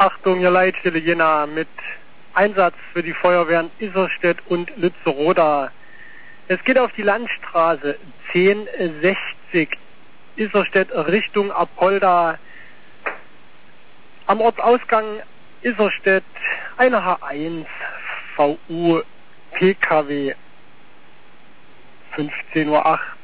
Achtung, ihr Leitstelle Jena mit Einsatz für die Feuerwehren Isserstedt und Lützeroda. Es geht auf die Landstraße 1060 Isserstedt Richtung Apolda. Am Ortsausgang Isserstedt eine H1 VU PKW 15:08 Uhr.